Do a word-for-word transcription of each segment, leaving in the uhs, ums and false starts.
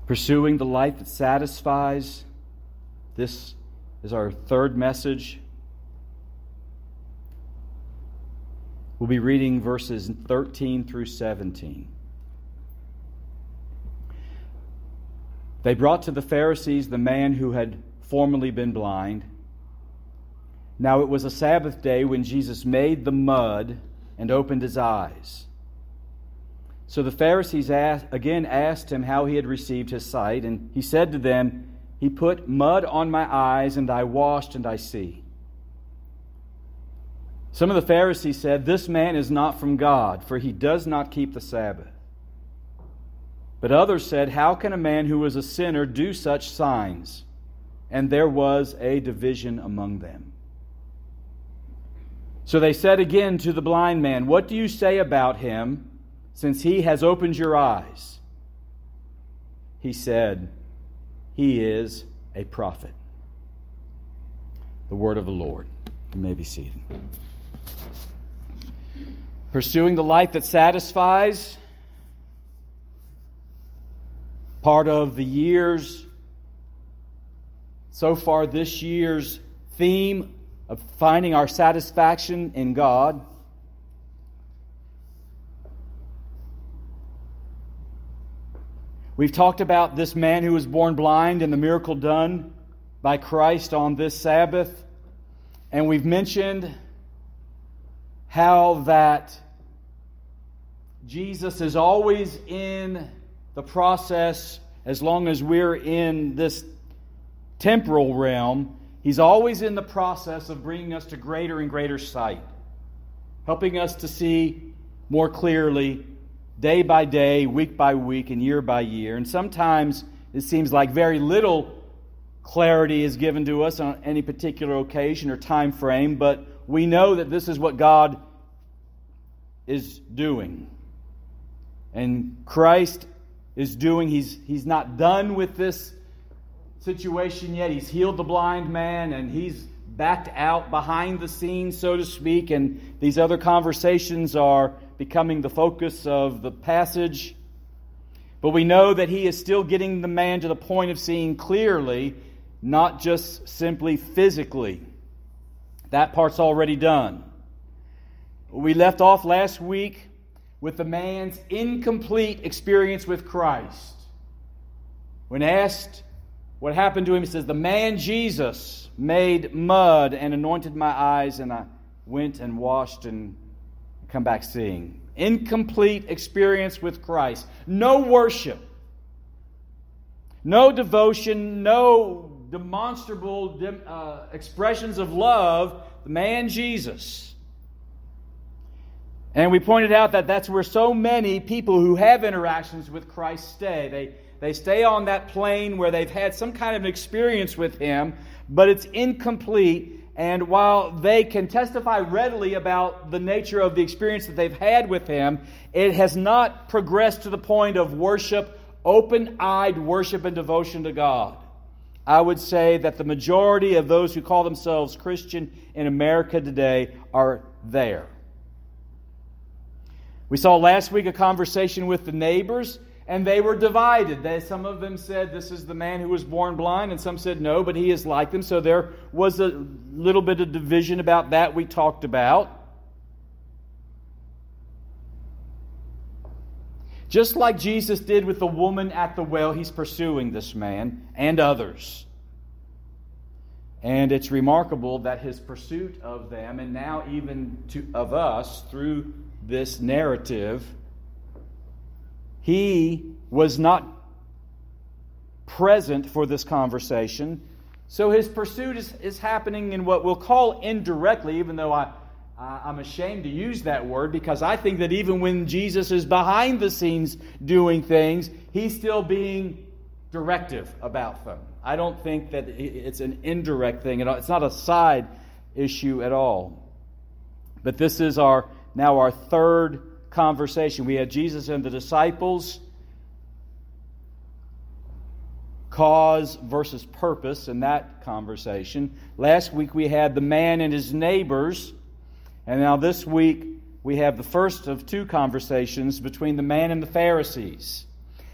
Pursuing the life that satisfies. This is our third message. We'll be reading verses thirteen through seventeen. They brought to the Pharisees the man who had formerly been blind. Now it was a Sabbath day when Jesus made the mud and opened his eyes. So the Pharisees asked, again asked him how he had received his sight, and he said to them, "He put mud on my eyes, and I washed, and I see." Some of the Pharisees said, "This man is not from God, for he does not keep the Sabbath." But others said, "How can a man who is a sinner do such signs?" And there was a division among them. So they said again to the blind man, "What do you say about him, since he has opened your eyes?" He said, "He is a prophet." The word of the Lord. You may be seated. Pursuing the life that satisfies. Part of the year's, so far this year's theme of finding our satisfaction in God. We've talked about this man who was born blind and the miracle done by Christ on this Sabbath. And we've mentioned how that Jesus is always in the process, as long as we're in this temporal realm, He's always in the process of bringing us to greater and greater sight, helping us to see more clearly day by day, week by week, and year by year. And sometimes it seems like very little clarity is given to us on any particular occasion or time frame, but we know that this is what God is doing. And Christ is doing, he's, he's not done with this situation yet. He's healed the blind man, and he's backed out behind the scenes, so to speak, and these other conversations are becoming the focus of the passage. But we know that he is still getting the man to the point of seeing clearly, not just simply physically. That part's already done. We left off last week with the man's incomplete experience with Christ. When asked what happened to him, he says, "The man Jesus made mud and anointed my eyes, and I went and washed and come back seeing." Incomplete experience with Christ. No worship. No devotion. No demonstrable uh, expressions of love. The man Jesus. And we pointed out that that's where so many people who have interactions with Christ stay. They, they stay on that plane where they've had some kind of an experience with Him, but it's incomplete. And while they can testify readily about the nature of the experience that they've had with Him, it has not progressed to the point of worship, open-eyed worship and devotion to God. I would say that the majority of those who call themselves Christian in America today are there. We saw last week a conversation with the neighbors, and they were divided. They, some of them said, "This is the man who was born blind," and some said, "No, but he is like them." So there was a little bit of division about that we talked about. Just like Jesus did with the woman at the well, He's pursuing this man and others. And it's remarkable that His pursuit of them, and now even to, of us through this narrative, He was not present for this conversation. So His pursuit is, is happening in what we'll call indirectly, even though I, I, I'm ashamed to use that word, because I think that even when Jesus is behind the scenes doing things, He's still being directive about them. I don't think that it's an indirect thing at all. It's not a side issue at all. But this is our now our third conversation. We had Jesus and the disciples, cause versus purpose in that conversation. Last week we had the man and his neighbors. And now this week we have the first of two conversations between the man and the Pharisees.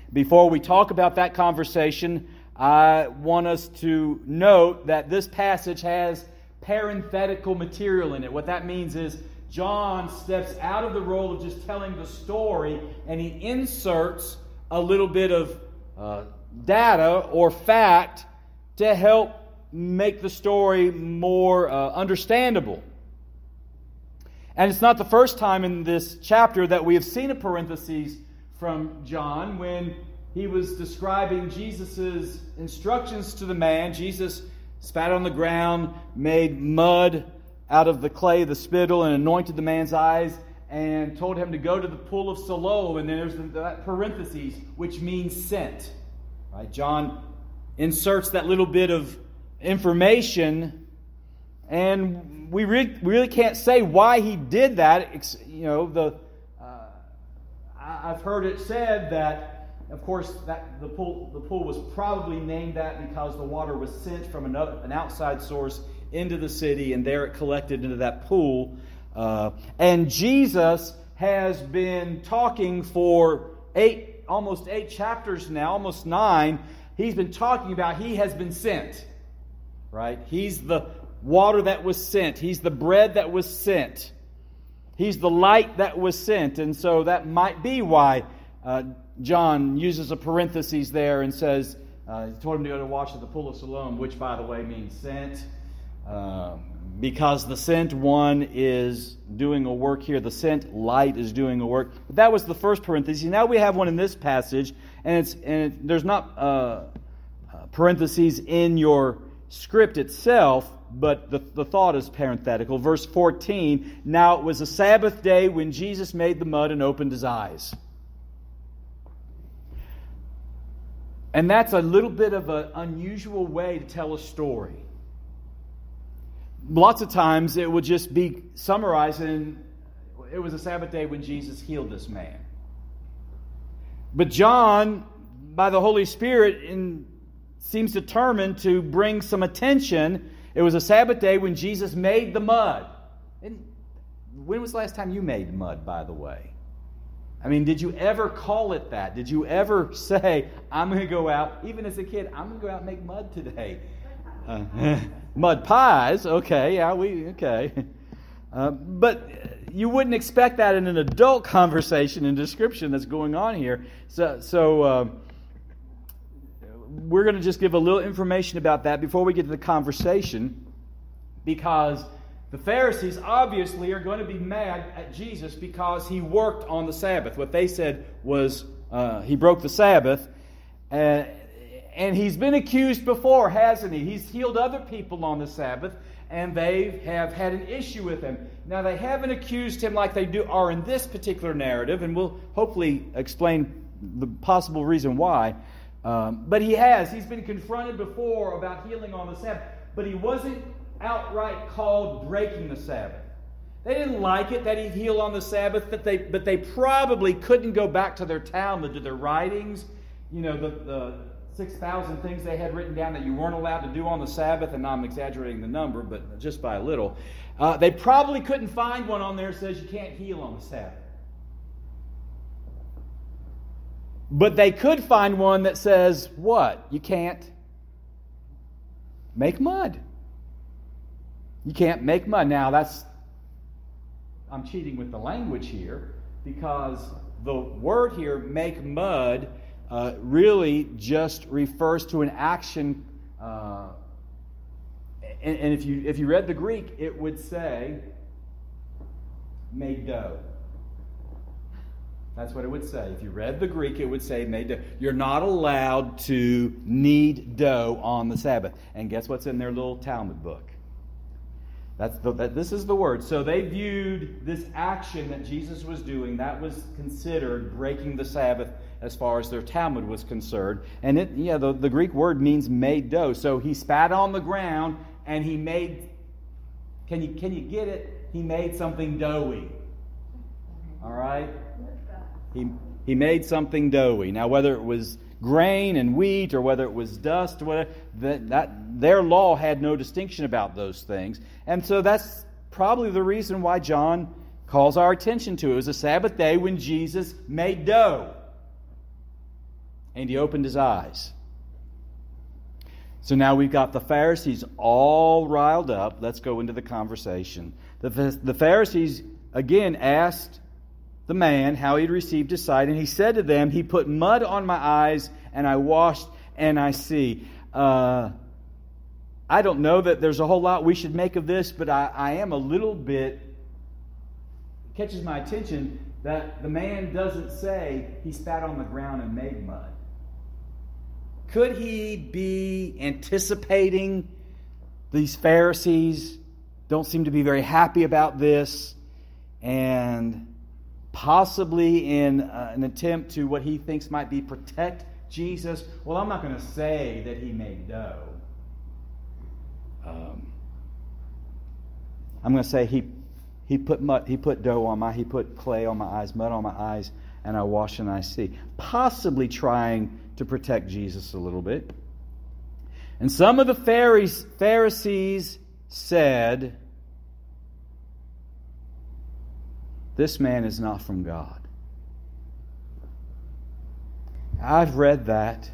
Before we talk about that conversation, I want us to note that this passage has parenthetical material in it. What that means is John steps out of the role of just telling the story, and he inserts a little bit of uh, data or fact to help make the story more uh, understandable. And it's not the first time in this chapter that we have seen a parenthesis from John. When he was describing Jesus' instructions to the man, Jesus spat on the ground, made mud out of the clay, the spittle, and anointed the man's eyes, and told him to go to the pool of Siloam. And then there's that parenthesis, which means sent. Right? John inserts that little bit of information, and we really, really can't say why he did that. You know, the uh, I've heard it said that, of course, that the pool the pool was probably named that because the water was sent from another an outside source into the city, and there it collected into that pool. Uh, and Jesus has been talking for eight, almost eight chapters now, almost nine. He's been talking about he has been sent. Right? He's the water that was sent. He's the bread that was sent. He's the light that was sent. And so that might be why uh, John uses a parenthesis there and says, uh, he told him to go to wash at the pool of Siloam, which, by the way, means sent. Uh, because the sent one is doing a work here. The sent light is doing a work. But that was the first parenthesis. Now we have one in this passage, and it's and it, there's not uh, parentheses in your script itself, but the, the thought is parenthetical. Verse fourteen, now it was a Sabbath day when Jesus made the mud and opened his eyes. And that's a little bit of an unusual way to tell a story. Lots of times it would just be summarized in, it was a Sabbath day when Jesus healed this man. But John, by the Holy Spirit, in seems determined to bring some attention. It was a Sabbath day when Jesus made the mud. And when was the last time you made mud, by the way? I mean, did you ever call it that? Did you ever say, I'm going to go out, even as a kid, I'm going to go out and make mud today? Uh, mud pies, okay, yeah, we, okay. Uh, but you wouldn't expect that in an adult conversation and description that's going on here. So, so uh, we're going to just give a little information about that before we get to the conversation, because the Pharisees obviously are going to be mad at Jesus because he worked on the Sabbath. What they said was uh, he broke the Sabbath, uh, and he's been accused before, hasn't he? He's healed other people on the Sabbath, and they have had an issue with him. Now, they haven't accused him like they do are in this particular narrative, and we'll hopefully explain the possible reason why. Um, but he has. He's been confronted before about healing on the Sabbath. But he wasn't outright called breaking the Sabbath. They didn't like it that he healed on the Sabbath, but they, but they probably couldn't go back to their Talmud, to their writings, you know, the, the six thousand things they had written down that you weren't allowed to do on the Sabbath, and I'm exaggerating the number, but just by a little. Uh, they probably couldn't find one on there that says you can't heal on the Sabbath. But they could find one that says, what? You can't make mud. You can't make mud. Now, that's, I'm cheating with the language here, because the word here, make mud, uh, really just refers to an action. Uh, and, and if you if you read the Greek, it would say, made dough. That's what it would say. If you read the Greek, it would say made dough. You're not allowed to knead dough on the Sabbath. And guess what's in their little Talmud book? That's the, that, this is the word. So they viewed this action that Jesus was doing, that was considered breaking the Sabbath as far as their Talmud was concerned. And it, yeah, the, the Greek word means made dough. So he spat on the ground and he made, can you, can you get it? He made something doughy. All right? He, he made something doughy. Now, whether it was grain and wheat or whether it was dust, or whatever, that, that their law had no distinction about those things. And so that's probably the reason why John calls our attention to it. It was a Sabbath day when Jesus made dough. and he opened his eyes. So now we've got the Pharisees all riled up. Let's go into the conversation. The, the Pharisees, again, asked the man how he'd received his sight, and he said to them, he put mud on my eyes, and I washed, and I see. Uh, I don't know that there's a whole lot we should make of this, but I, I am a little bit, it catches my attention that the man doesn't say he spat on the ground and made mud. Could he be anticipating these Pharisees don't seem to be very happy about this, and possibly in uh, an attempt to what he thinks might be protect Jesus? Well, I'm not going to say that he made dough. Um, I'm going to say he he put mud, he put dough on my, he put clay on my eyes, mud on my eyes, and I wash and I see. Possibly trying to protect Jesus a little bit. And some of the Pharisees said, this man is not from God. I've read that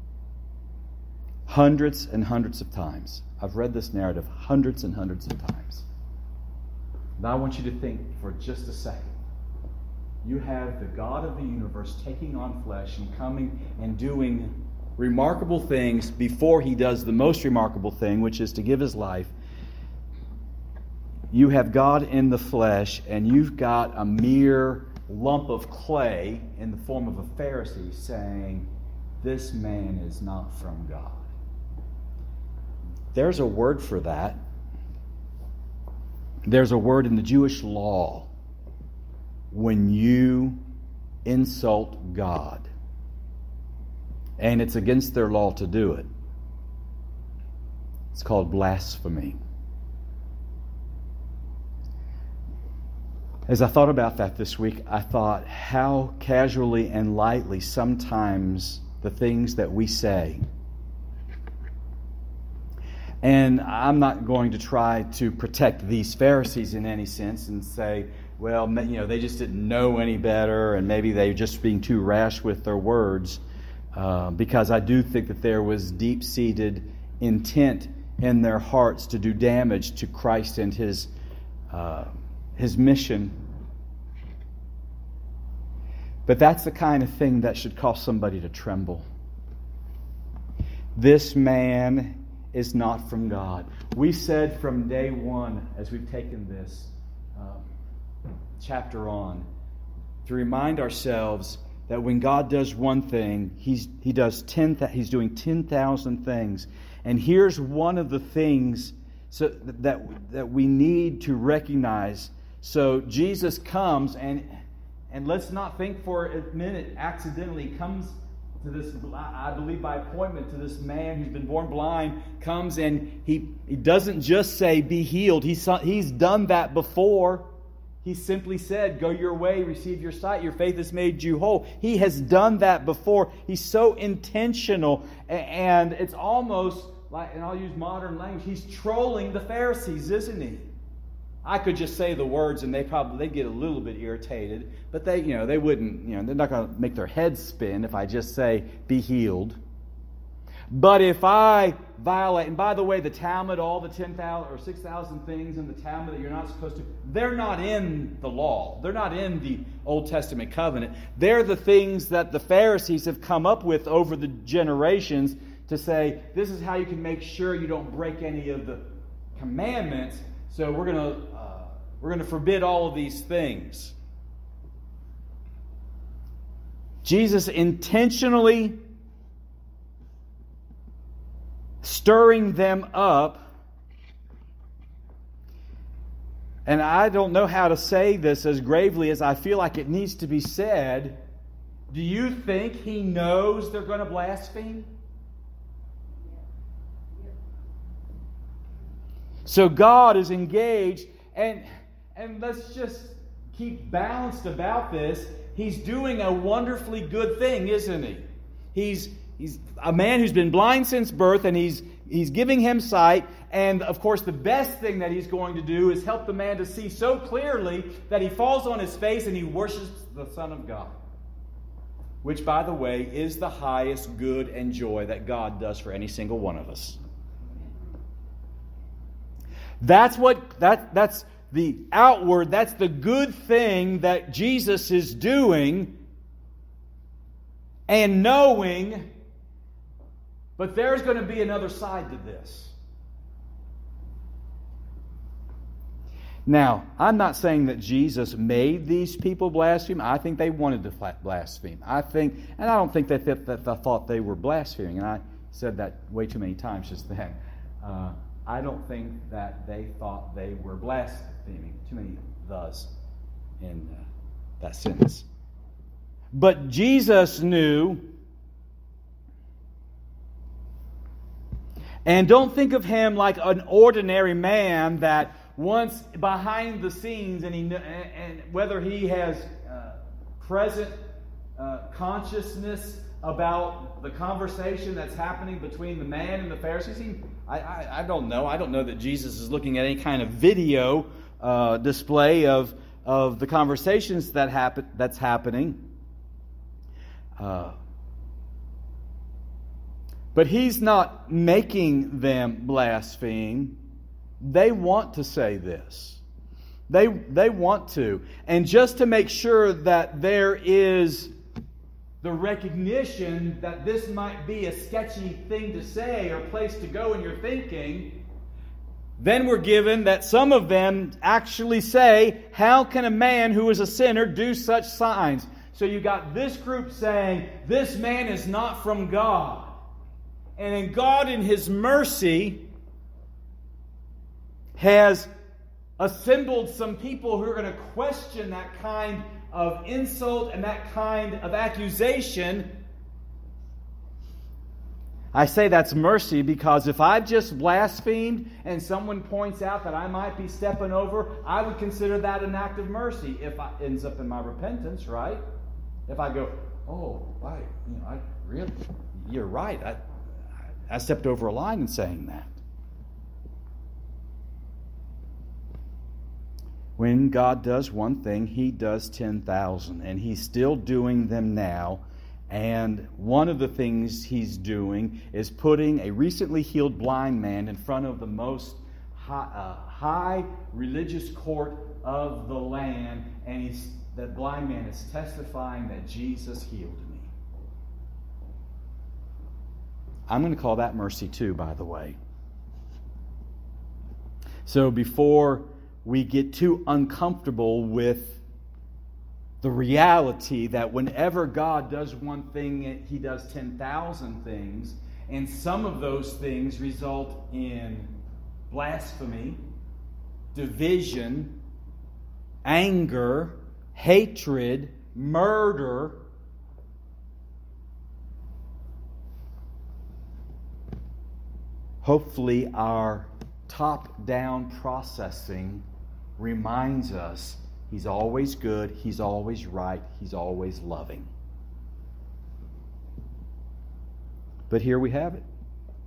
hundreds and hundreds of times. I've read this narrative hundreds and hundreds of times. Now I want you to think for just a second. You have the God of the universe taking on flesh and coming and doing remarkable things before he does the most remarkable thing, which is to give his life. You have God in the flesh, and you've got a mere lump of clay in the form of a Pharisee saying, this man is not from God. There's a word for that. There's a word in the Jewish law when you insult God, and it's against their law to do it. It's called blasphemy. As I thought about that this week, I thought how casually and lightly sometimes the things that we say. And I'm not going to try to protect these Pharisees in any sense and say, well, you know, they just didn't know any better, and maybe they were just being too rash with their words, uh, because I do think that there was deep-seated intent in their hearts to do damage to Christ and His uh, His mission. But that's the kind of thing that should cause somebody to tremble. This man is not from God. We said from day one, as we've taken this uh, chapter on, to remind ourselves that when God does one thing, He's He does ten. He's doing ten thousand things, and here's one of the things so that that we need to recognize. So Jesus comes, and and let's not think for a minute accidentally comes to this, I believe by appointment, to this man who's been born blind, comes and he, he doesn't just say, be healed. He's, he's done that before. He simply said, go your way, receive your sight, your faith has made you whole. He has done that before. He's so intentional, and it's almost like, and I'll use modern language, he's trolling the Pharisees, isn't he? I could just say the words and they probably they'd get a little bit irritated, but they, you know, they wouldn't, you know, they're not going to make their heads spin if I just say, be healed. But if I violate, and by the way, the Talmud, all the ten thousand or six thousand things in the Talmud that you're not supposed to, they're not in the law. They're not in the Old Testament covenant. They're the things that the Pharisees have come up with over the generations to say, this is how you can make sure you don't break any of the commandments. So we're going to uh, we're going to forbid all of these things. Jesus intentionally stirring them up. And I don't know how to say this as gravely as I feel like it needs to be said. Do you think he knows they're going to blaspheme? So God is engaged, and and let's just keep balanced about this. He's doing a wonderfully good thing, isn't he? He's he's a man who's been blind since birth, and he's he's giving him sight. And of course, the best thing that he's going to do is help the man to see so clearly that he falls on his face and he worships the Son of God. which, by the way, is the highest good and joy that God does for any single one of us. That's what that that's the outward, that's the good thing that Jesus is doing and knowing, but there's going to be another side to this. Now, I'm not saying that Jesus made these people blaspheme. I think they wanted to blaspheme. I think, and I don't think that they, that they thought they were blaspheming. And I said that way too many times just then. Uh, I don't think that they thought they were blaspheming. Too many thes in uh, that sentence. But Jesus knew. And don't think of him like an ordinary man that once behind the scenes, and he and whether he has uh, present uh, consciousness about the conversation that's happening between the man and the Pharisees. He, I, I I don't know. I don't know that Jesus is looking at any kind of video uh, display of of the conversations that happen that's happening. Uh, but he's not making them blaspheme. They want to say this. They, they want to. And just to make sure that there is the recognition that this might be a sketchy thing to say or place to go in your thinking, then we're given that some of them actually say, how can a man who is a sinner do such signs? So you got this group saying, this man is not from God. And in God, in His mercy, has assembled some people who are going to question that kind of insult and that kind of accusation. I say that's mercy because if I've just blasphemed and someone points out that I might be stepping over, I would consider that an act of mercy if it ends up in my repentance, right? If I go, oh, I, you know, I really, you're right. I, I stepped over a line in saying that. When God does one thing, He does ten thousand. And He's still doing them now. And one of the things He's doing is putting a recently healed blind man in front of the most high, uh, high religious court of the land. And he's, that blind man is testifying that Jesus healed me. I'm going to call that mercy too, by the way. So before we get too uncomfortable with the reality that whenever God does one thing, He does ten thousand things, and some of those things result in blasphemy, division, anger, hatred, murder. Hopefully our top-down processing reminds us He's always good, He's always right, He's always loving. But here we have it.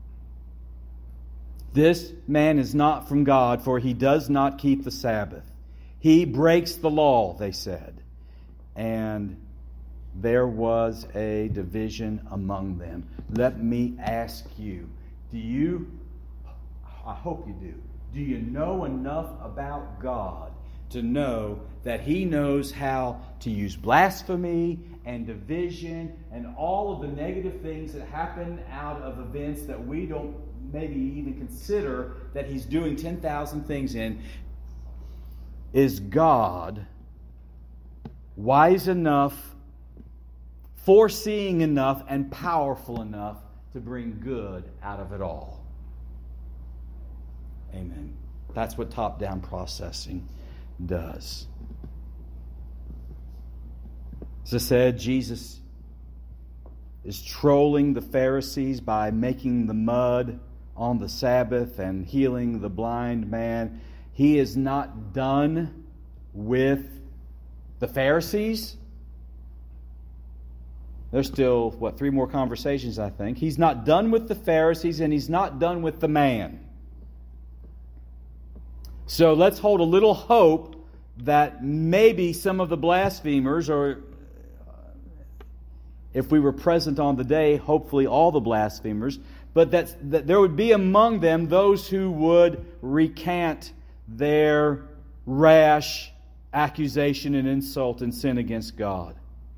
This man is not from God, for he does not keep the Sabbath. He breaks the law, they said. And there was a division among them. Let me ask you, do you, I hope you do, do you know enough about God to know that He knows how to use blasphemy and division and all of the negative things that happen out of events that we don't maybe even consider that He's doing ten thousand things in? Is God wise enough, foreseeing enough, and powerful enough to bring good out of it all? Amen. That's what top-down processing does. As I said, Jesus is trolling the Pharisees by making the mud on the Sabbath and healing the blind man. He is not done with the Pharisees. There's still, what, three more conversations, I think. He's not done with the Pharisees, and He's not done with the man. So let's hold a little hope that maybe some of the blasphemers, or if we were present on the day, hopefully all the blasphemers, but that, that there would be among them those who would recant their rash accusation and insult and sin against God.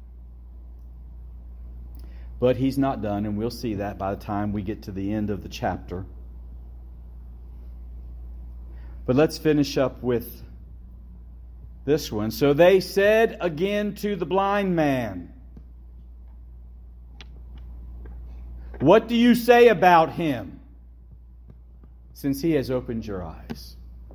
But He's not done, and we'll see that by the time we get to the end of the chapter. But let's finish up with this one. So they said again to the blind man, "What do you say about him, since he has opened your eyes?"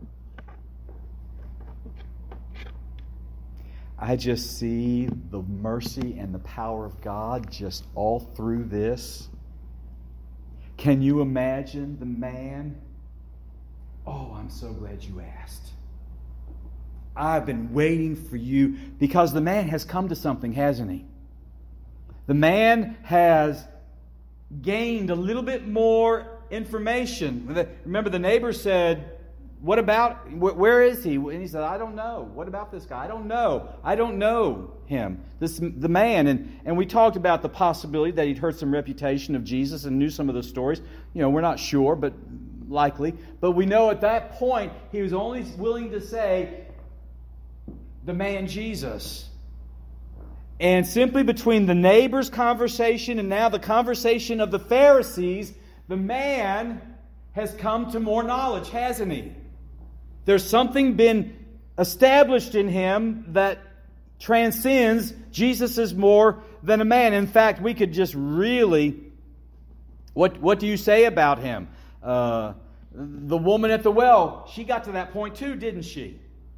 I just see the mercy and the power of God just all through this. Can you imagine the man? "Oh, I'm so glad you asked. I've been waiting for you," because the man has come to something, hasn't he? The man has gained a little bit more information. Remember, the neighbor said, "What about, where is he?" And he said, "I don't know. What about this guy? I don't know. I don't know him." This the man. And, and we talked about the possibility that he'd heard some reputation of Jesus and knew some of the stories. You know, we're not sure, but likely. But we know at that point, he was only willing to say, "The man Jesus." And simply between the neighbor's conversation and now the conversation of the Pharisees, the man has come to more knowledge, hasn't he? There's something been established in him that transcends Jesus is more than a man. In fact, we could just really, what, what do you say about him? Uh, the woman at the well, she got to that point too, didn't she?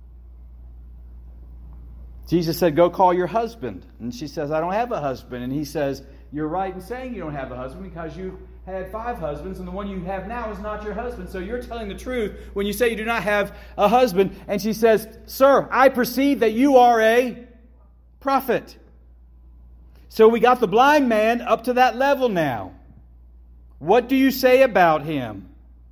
Jesus said, "Go call your husband." And she says, "I don't have a husband." And he says, "You're right in saying you don't have a husband because you had five husbands, and the one you have now is not your husband. So you're telling the truth when you say you do not have a husband." And she says, "Sir, I perceive that you are a prophet." So we got the blind man up to that level now. What do you say about him?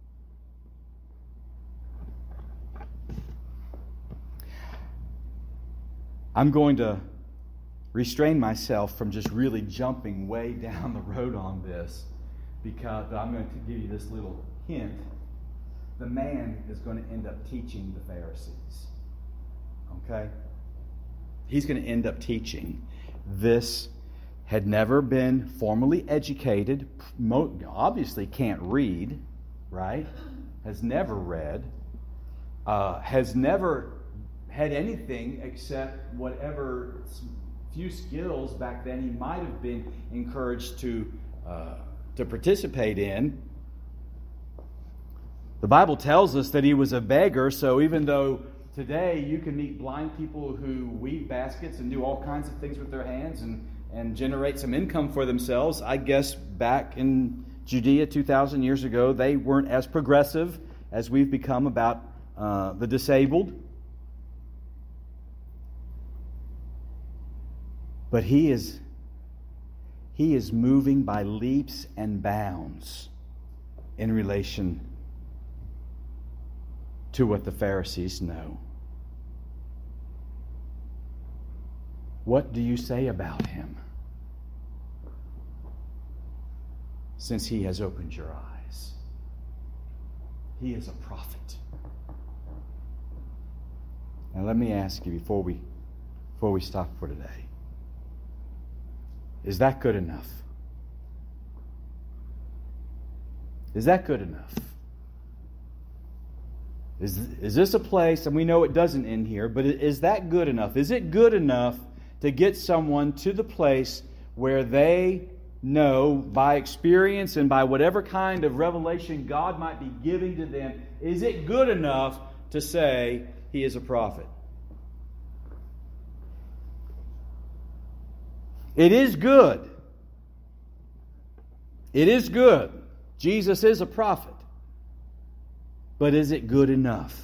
I'm going to restrain myself from just really jumping way down the road on this, because I'm going to give you this little hint. The man is going to end up teaching the Pharisees. Okay? He's going to end up teaching. This had never been formally educated, obviously can't read, right? Has never read, uh, has never had anything except whatever few skills back then he might have been encouraged to uh, to participate in. The Bible tells us that he was a beggar, so even though today you can meet blind people who weave baskets and do all kinds of things with their hands and, and generate some income for themselves, I guess back in Judea two thousand years ago, they weren't as progressive as we've become about uh, the disabled. But he is, he is moving by leaps and bounds in relation to what the Pharisees know. What do you say about him, since he has opened your eyes? He is a prophet. Now let me ask you before we before we stop for today. Is that good enough? Is that good enough? Is, is this a place, and we know it doesn't end here, but is that good enough? Is it good enough to get someone to the place where they know by experience and by whatever kind of revelation God might be giving to them, is it good enough to say he is a prophet? It is good. It is good. Jesus is a prophet. But is it good enough?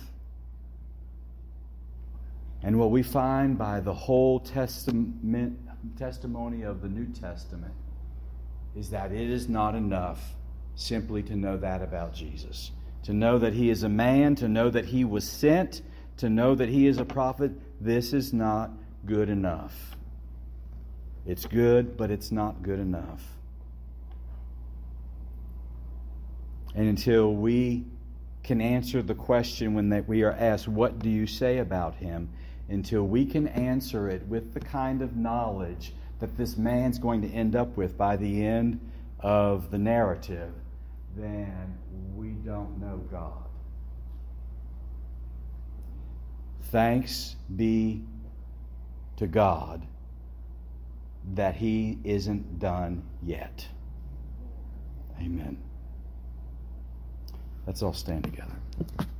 And what we find by the whole testament, testimony of the New Testament is that it is not enough simply to know that about Jesus. To know that he is a man, to know that he was sent, to know that he is a prophet, this is not good enough. It's good, but it's not good enough. And until we can answer the question when that we are asked, what do you say about him? Until we can answer it with the kind of knowledge that this man's going to end up with by the end of the narrative, then we don't know God. Thanks be to God that he isn't done yet. Amen. Let's all stand together.